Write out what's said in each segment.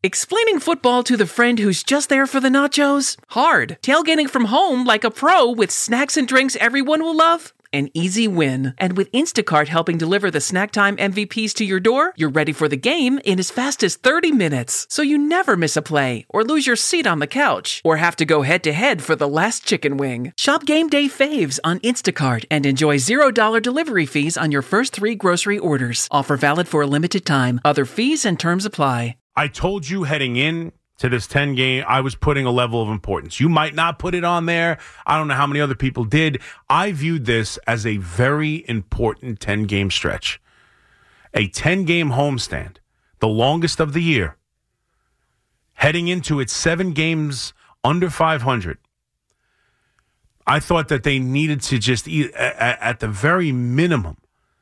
Explaining football to the friend who's just there for the nachos? Hard. Tailgating from home like a pro with snacks and drinks everyone will love? An easy win. And with Instacart helping deliver the snack time MVPs to your door, you're ready for the game in as fast as 30 minutes. So you never miss a play, or lose your seat on the couch, or have to go head-to-head for the last chicken wing. Shop Game Day Faves on Instacart and enjoy $0 delivery fees on your first 3 grocery orders. Offer valid for a limited time. Other fees and terms apply. I told you heading in to this 10 game, I was putting a level of importance. You might not put it on there. I don't know how many other people did. I viewed this as a very important 10 game stretch. A 10 game homestand, the longest of the year, heading into its 7 games under 500. I thought that they needed to just eat at the very minimum,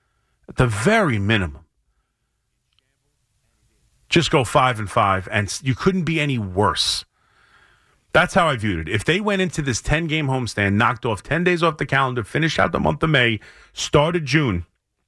just go 5-5, and you couldn't be any worse. That's how I viewed it. If they went into this 10-game homestand, knocked off 10 days off the calendar, finished out the month of May, started June,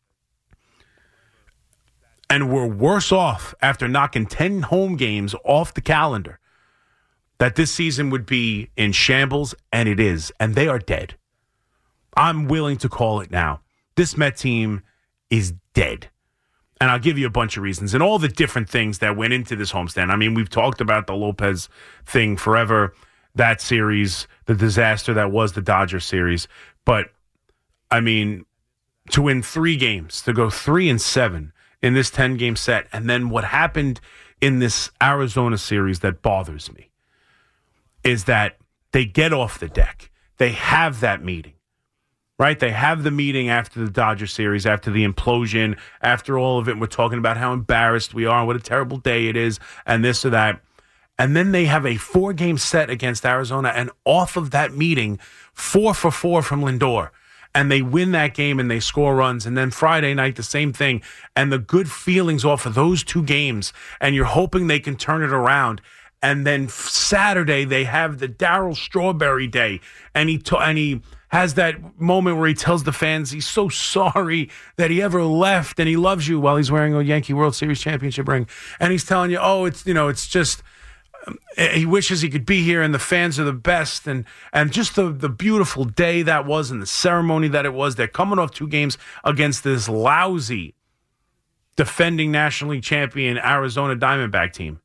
and were worse off after knocking 10 home games off the calendar, that this season would be in shambles, and it is, and they are dead. I'm willing to call it now. This Met team is dead. And I'll give you a bunch of reasons and all the different things that went into this homestand. I mean, we've talked about the Lopez thing forever, that series, the disaster that was the Dodgers series. But, I mean, to win 3 games, to go 3-7 in this 10-game set, and then what happened in this Arizona series that bothers me is that they get off the deck. They have that meeting. Right? They have the meeting after the Dodger series, after the implosion, after all of it. We're talking about how embarrassed we are, what a terrible day it is, and this or that. And then they have a 4-game set against Arizona, and off of that meeting, 4 for 4 from Lindor. And they win that game, and they score runs. And then Friday night, the same thing. And the good feelings off of those 2 games, and you're hoping they can turn it around. And then Saturday, they have the Darryl Strawberry Day, and he has that moment where he tells the fans he's so sorry that he ever left and he loves you while he's wearing a Yankee World Series championship ring. And he's telling you, it's just, he wishes he could be here and the fans are the best. And just the beautiful day that was and the ceremony that it was. They're coming off 2 games against this lousy defending National League champion Arizona Diamondback team.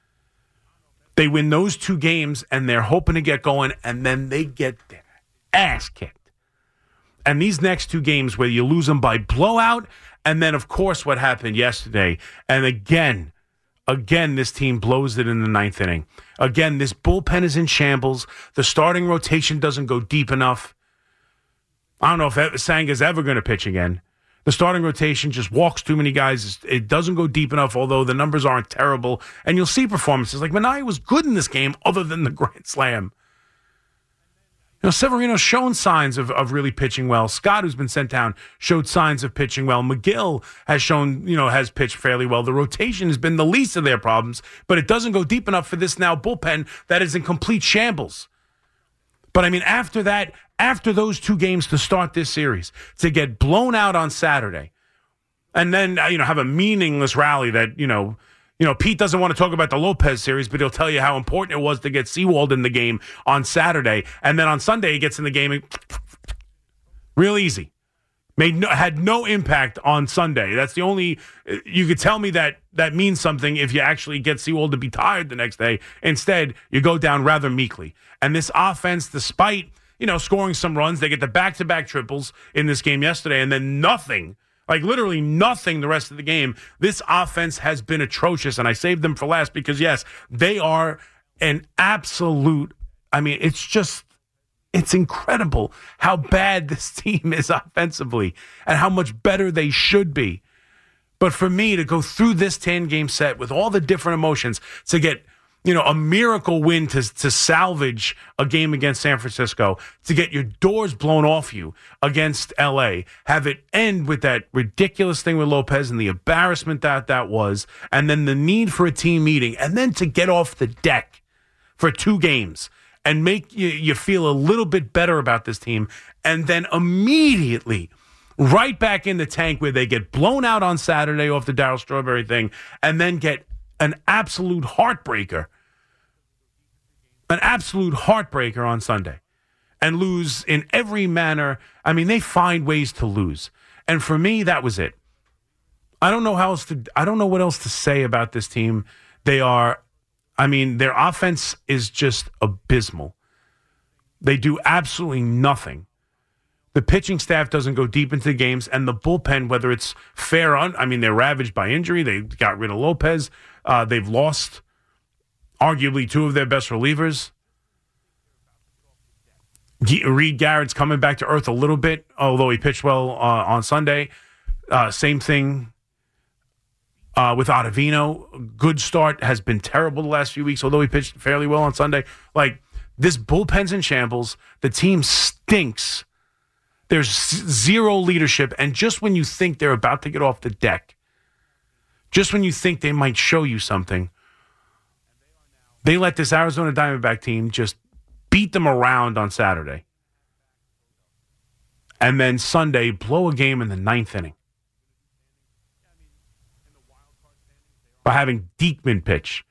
They win those 2 games and they're hoping to get going, and then they get their ass kicked. And these next 2 games where you lose them by blowout, and then, of course, what happened yesterday. And again, this team blows it in the 9th inning. Again, this bullpen is in shambles. The starting rotation doesn't go deep enough. I don't know if Sanga's ever going to pitch again. The starting rotation just walks too many guys. It doesn't go deep enough, although the numbers aren't terrible. And you'll see performances like Manaea was good in this game other than the grand slam. Severino's shown signs of really pitching well. Scott, who's been sent down, showed signs of pitching well. McGill has shown, has pitched fairly well. The rotation has been the least of their problems, but it doesn't go deep enough for this now bullpen that is in complete shambles. But, I mean, after that, after those 2 games to start this series, to get blown out on Saturday, and then, have a meaningless rally that, Pete doesn't want to talk about the Lopez series, but he'll tell you how important it was to get Sewald in the game on Saturday. And then on Sunday, he gets in the game. Real easy. Had no impact on Sunday. That's the only, you could tell me that means something if you actually get Sewald to be tired the next day. Instead, you go down rather meekly. And this offense, despite, scoring some runs, they get the back-to-back triples in this game yesterday, and then nothing. Like literally nothing the rest of the game. This offense has been atrocious, and I saved them for last because, yes, they are an absolute, it's incredible how bad this team is offensively and how much better they should be. But for me to go through this 10-game set with all the different emotions, to get a miracle win to salvage a game against San Francisco, to get your doors blown off you against L.A., have it end with that ridiculous thing with Lopez and the embarrassment that was, and then the need for a team meeting, and then to get off the deck for 2 games and make you feel a little bit better about this team, and then immediately right back in the tank where they get blown out on Saturday off the Darryl Strawberry thing, and then get an absolute heartbreaker. An absolute heartbreaker on Sunday. And lose in every manner. I mean, they find ways to lose. And for me, that was it. I don't know what else to say about this team. Their offense is just abysmal. They do absolutely nothing. The pitching staff doesn't go deep into the games, and the bullpen, whether it's fair they're ravaged by injury. They got rid of Lopez. They've lost arguably two of their best relievers. Reed Garrett's coming back to earth a little bit, although he pitched well on Sunday. Same thing with Ottavino. Good start, has been terrible the last few weeks, although he pitched fairly well on Sunday. Like, this bullpen's in shambles. The team stinks. There's zero leadership, and just when you think they're about to get off the deck, just when you think they might show you something, they let this Arizona Diamondback team just beat them around on Saturday. And then Sunday, blow a game in the ninth inning by having Diekman pitch.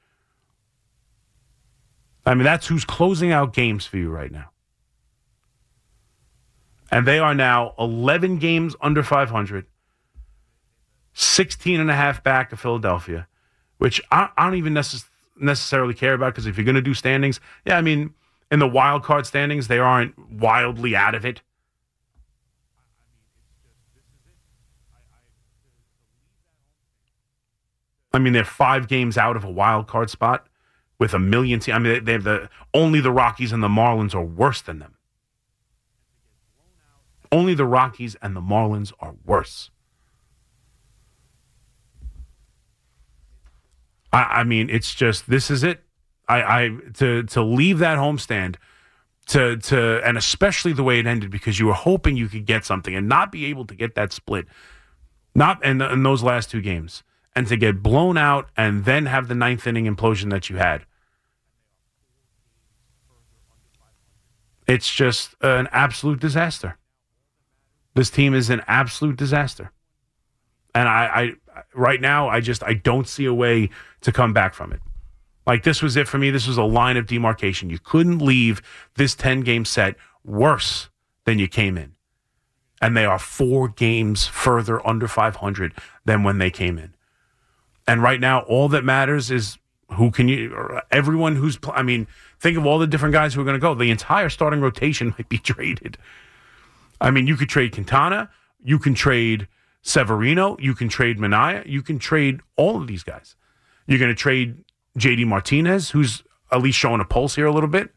I mean, that's who's closing out games for you right now. And they are now 11 games under 500, 16 and a half back of Philadelphia, which I don't even necessarily care about, because if you're going to do standings, in the wild card standings, they aren't wildly out of it. They're 5 games out of a wild card spot with a million teams. They have only the Rockies and the Marlins are worse than them. Only the Rockies and the Marlins are worse. It's just, this is it. To leave that homestand, and especially the way it ended, because you were hoping you could get something and not be able to get that split, not in those last 2 games, and to get blown out and then have the ninth inning implosion that you had. It's just an absolute disaster. This team is an absolute disaster. And I right now, I don't see a way to come back from it. Like, this was it for me. This was a line of demarcation. You couldn't leave this 10-game set worse than you came in. And they are 4 games further under 500 than when they came in. And right now, all that matters is everyone who's, think of all the different guys who are going to go. The entire starting rotation might be traded. You could trade Quintana. You can trade Severino. You can trade Minaya. You can trade all of these guys. You're going to trade JD Martinez, who's at least showing a pulse here a little bit.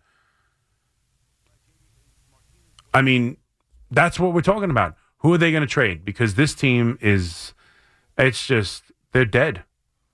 That's what we're talking about. Who are they going to trade? Because this team they're dead.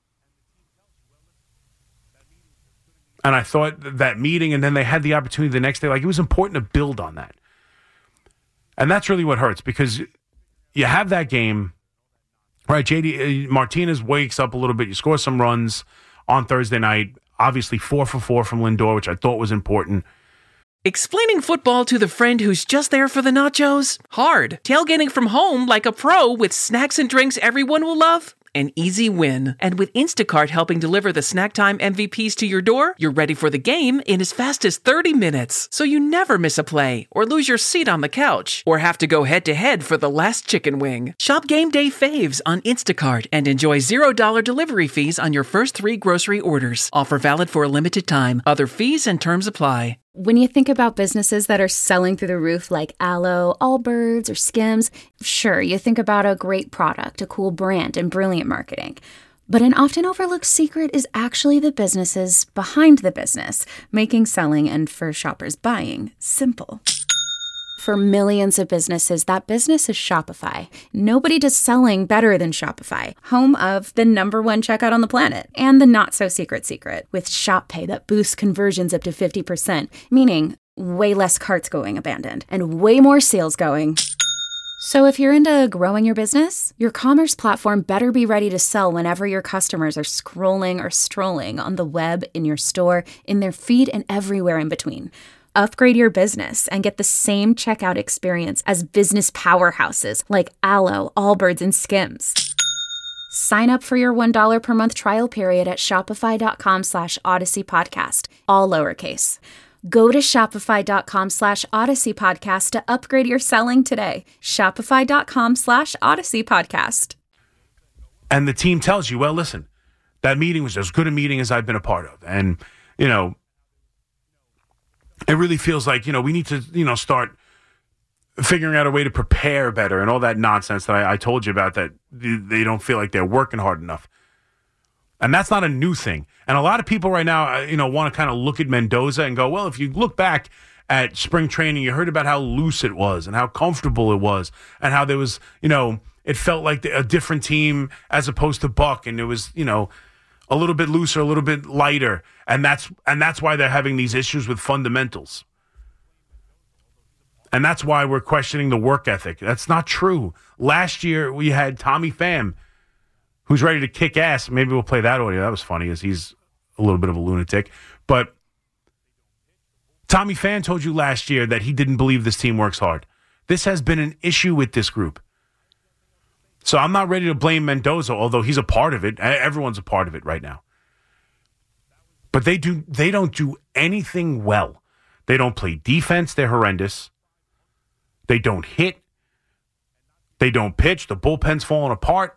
And I thought that meeting, and then they had the opportunity the next day, it was important to build on that. And that's really what hurts, because you have that game, right? JD Martinez wakes up a little bit. You score some runs on Thursday night. Obviously 4 for 4 from Lindor, which I thought was important. Explaining football to the friend who's just there for the nachos? Hard. Tailgating from home like a pro with snacks and drinks everyone will love? An easy win. And with Instacart helping deliver the snack time MVPs to your door, you're ready for the game in as fast as 30 minutes. So you never miss a play or lose your seat on the couch or have to go head-to-head for the last chicken wing. Shop Game Day Faves on Instacart and enjoy $0 delivery fees on your first 3 grocery orders. Offer valid for a limited time. Other fees and terms apply. When you think about businesses that are selling through the roof like Aloe, Allbirds, or Skims, sure, you think about a great product, a cool brand, and brilliant marketing. But an often overlooked secret is actually the businesses behind the business, making selling and, for shoppers, buying simple. For millions of businesses, that business is Shopify. Nobody does selling better than Shopify, home of the #1 checkout on the planet, and the not-so-secret secret, with Shop Pay that boosts conversions up to 50%, meaning way less carts going abandoned, and way more sales going. So if you're into growing your business, your commerce platform better be ready to sell whenever your customers are scrolling or strolling on the web, in your store, in their feed, and everywhere in between. Upgrade your business and get the same checkout experience as business powerhouses like Aloe, Allbirds, and Skims. Sign up for your $1 per month trial period at shopify.com/Odyssey Podcast, all lowercase. Go to shopify.com/Odyssey Podcast to upgrade your selling today. Shopify.com/Odyssey Podcast. And the team tells you, well, listen, that meeting was as good a meeting as I've been a part of. And, you know, it really feels like, you know, we need to, you know, start figuring out a way to prepare better and all that nonsense that I told you about, that they don't feel like they're working hard enough. And that's not a new thing. And a lot of people right now, you know, want to kind of look at Mendoza and go, well, if you look back at spring training, you heard about how loose it was and how comfortable it was and how there was, you know, it felt like a different team as opposed to Buck. And it was, you know, a little bit looser, a little bit lighter. And that's why they're having these issues with fundamentals. And that's why we're questioning the work ethic. That's not true. Last year, we had Tommy Pham, who's ready to kick ass. Maybe we'll play that audio. That was funny, as he's a little bit of a lunatic. But Tommy Pham told you last year that he didn't believe this team works hard. This has been an issue with this group. So I'm not ready to blame Mendoza, although he's a part of it. Everyone's a part of it right now. But they don't do anything well. They don't play defense. They're horrendous. They don't hit. They don't pitch. The bullpen's falling apart.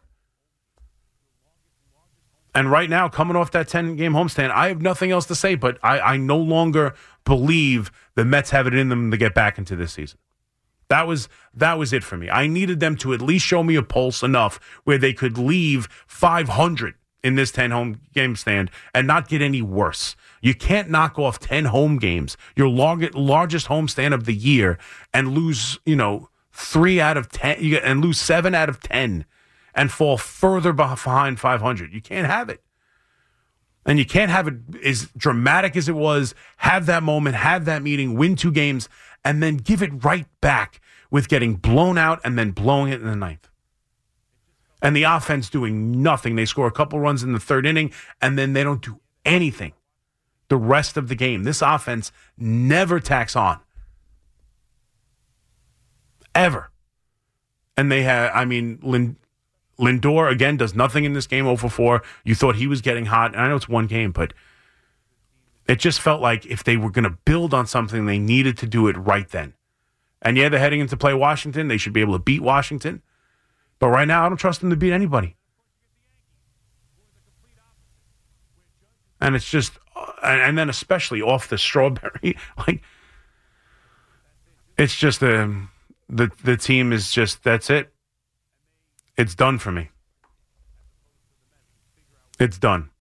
And right now, coming off that 10-game homestand, I have nothing else to say, but I no longer believe the Mets have it in them to get back into this season. That was it for me. I needed them to at least show me a pulse enough where they could leave 500 in this 10-home game stand and not get any worse. You can't knock off 10 home games, your largest homestand of the year, and lose, 3 out of 10, and lose 7 out of 10 and fall further behind 500. You can't have it. And you can't have it as dramatic as it was, have that moment, have that meeting, win 2 games, and then give it right back with getting blown out and then blowing it in the 9th. And the offense doing nothing. They score a couple runs in the 3rd inning, and then they don't do anything the rest of the game. This offense never tacks on. Ever. And they have, Lindor, again, does nothing in this game, 0 for 4. You thought he was getting hot. And I know it's one game, but it just felt like if they were going to build on something, they needed to do it right then. And yeah, they're heading into play Washington. They should be able to beat Washington. But right now, I don't trust them to beat anybody. And it's just, and then especially off the Strawberry, it's just the team is just, that's it. It's done for me. It's done.